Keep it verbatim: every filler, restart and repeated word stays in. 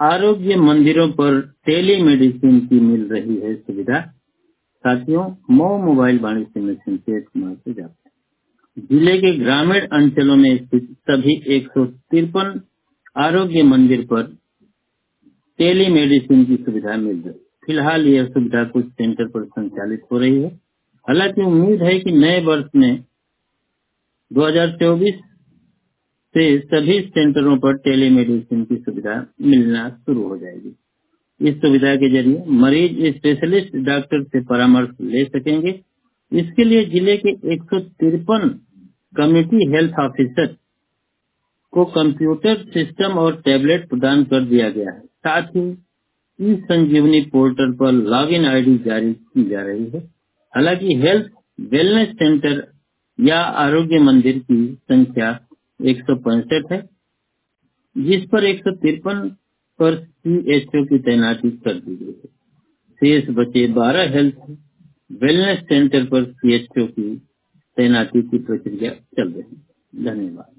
आरोग्य मंदिरों पर टेलीमेडिसिन की मिल रही है सुविधा। साथियों, मऊ मोबाइल वाणिज्य में संकेत कुमार से जाते हैं। जिले के ग्रामीण अंचलों में स्थित सभी एक सौ तिरपन आरोग्य मंदिर पर टेलीमेडिसिन की सुविधा मिल रही है। फिलहाल यह सुविधा कुछ सेंटर पर संचालित हो रही है। हालांकि उम्मीद है कि नए वर्ष में दो हज़ार चौबीस से सभी सेंटरों पर टेलीमेडिसिन की सुविधा मिलना शुरू हो जाएगी। इस सुविधा के जरिए मरीज स्पेशलिस्ट डॉक्टर से परामर्श ले सकेंगे। इसके लिए जिले के एक सौ तिरपन कम्युनिटी हेल्थ ऑफिसर को कंप्यूटर सिस्टम और टैबलेट प्रदान कर दिया गया है। साथ ही ई संजीवनी पोर्टल पर लॉगिन आईडी जारी की जा रही है। हालांकि हेल्थ वेलनेस सेंटर या आरोग्य मंदिर की संख्या एक सौ पैंसठ है, जिस पर एक सौ तिरपन पर सीएचओ की तैनाती कर दी गई है। शेष बचे बारह हेल्थ वेलनेस सेंटर पर सीएचओ की तैनाती की प्रक्रिया चल रही है। धन्यवाद।